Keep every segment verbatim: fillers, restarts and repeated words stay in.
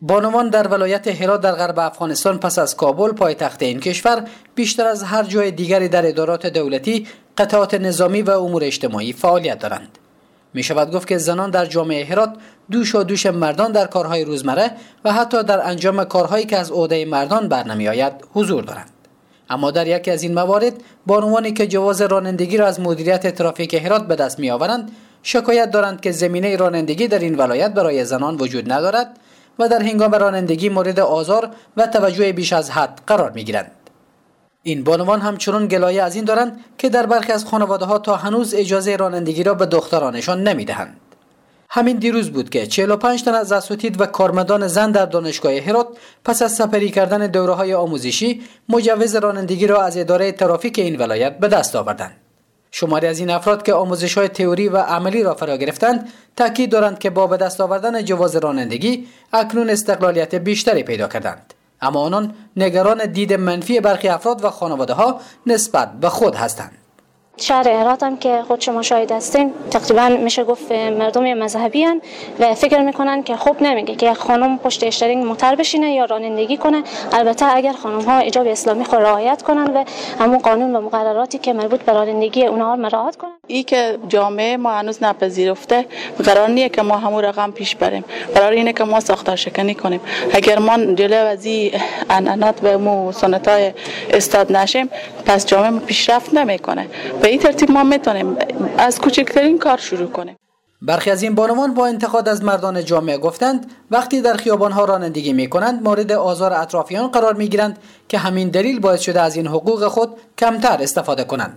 بانوان در ولایت هرات در غرب افغانستان پس از کابل پایتخت این کشور بیشتر از هر جای دیگری در ادارات دولتی، قطاعات نظامی و امور اجتماعی فعالیت دارند. می شود گفت که زنان در جامعه هرات دوشا دوش مردان در کارهای روزمره و حتی در انجام کارهایی که از عهده مردان برنمی آید حضور دارند. اما در یکی از این موارد بانوانی که جواز رانندگی را از مدیریت ترافیک هرات به دست می آورند شکایت دارند که زمینه رانندگی در این ولایت برای زنان وجود ندارد و در هنگام رانندگی مورد آزار و توجه بیش از حد قرار می گیرند. این بانوان همچنین گلایه از این دارند که در برخی از خانواده‌ها تا هنوز اجازه رانندگی را به دخترانشان نمی‌دهند. همین دیروز بود که چهل و پنج تن از اساتید و کارمندان زن در دانشگاه هرات پس از سپری کردن دوره‌های آموزشی مجوز رانندگی را از اداره ترافیک این ولایت به دست آوردند. شماری از این افراد که آموزش‌های تئوری و عملی را فرا گرفتند تاکید دارند که با به دست آوردن جواز رانندگی اکنون استقلالیت بیشتری پیدا کردند. اما آنان نگران دید منفی برخی افراد و خانواده‌ها نسبت به خود هستند. شهر هرات هم که خود شما شاهد هستین تقریبا میشه گفت مردم مذهبی هن و فکر میکنن که خوب نمیگه که یک خانم پشت اشترینگ موتر بشینه یا رانندگی کنه. البته اگر خانم ها حجاب اسلامی خود رعایت کنن و همون قانون و مقرراتی که مربوط به رانندگی اونها رو مراعات کنن. ای که جامعه ما هنوز نپذیرفته قرار نیه که ما همون رقم پیش بریم. قرار اینه که ما ساختار شکنی کنیم. اگر ما جلوی از این عنعنات و مو سنت‌های استاد نشیم پس جامعه پیشرفت نمیکنه. به این ترتیب ما میتونیم از کوچکترین کار شروع کنیم. برخی از این بانوان با انتقاد از مردان جامعه گفتند وقتی در خیابان‌ها رانندگی می‌کنند مورد آزار اطرافیان قرار می‌گیرند که همین دلیل باعث شده از این حقوق خود کمتر استفاده کنند.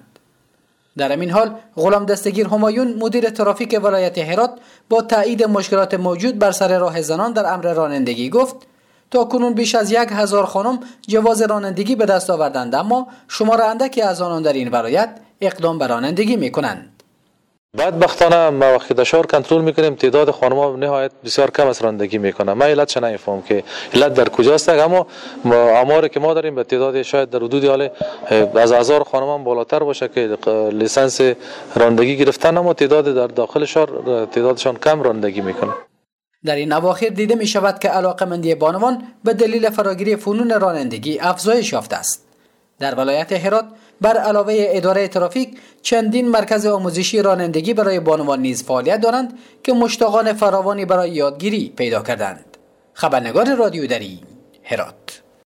در همین حال غلام دستگیر همایون مدیر ترافیک ولایت هرات با تایید مشکلات موجود بر سر راه زنان در امر رانندگی گفت تا کنون بیش از یک هزار خانم جواز رانندگی به دست آوردند اما شمار اندکی از آنان در این ولایت اقدام به رانندگی میکنند. بدبختانه ما وقتی دشار کنترل میکنیم تعداد خانم‌ها نهایت بسیار کم از رانندگی میکنن. ما علتش نمیفهم که علت در کجاست، اما آماری که ما داریم به تعداد شاید در حدود حال از هزار خانم هم بالاتر باشه که لیسانس رانندگی گرفتن، اما تعداد در داخل شهر تعدادشان کم رانندگی میکنن. در این اواخر دیده می شود که علاقه‌مندی بانوان به دلیل فراگیری فنون رانندگی افزایش یافته است. در ولایت هرات بر علاوه اداره ترافیک چندین مرکز آموزشی رانندگی برای بانوان نیز فعالیت دارند که مشتاقان فراوانی برای یادگیری پیدا کردند. خبرنگار رادیو دری هرات.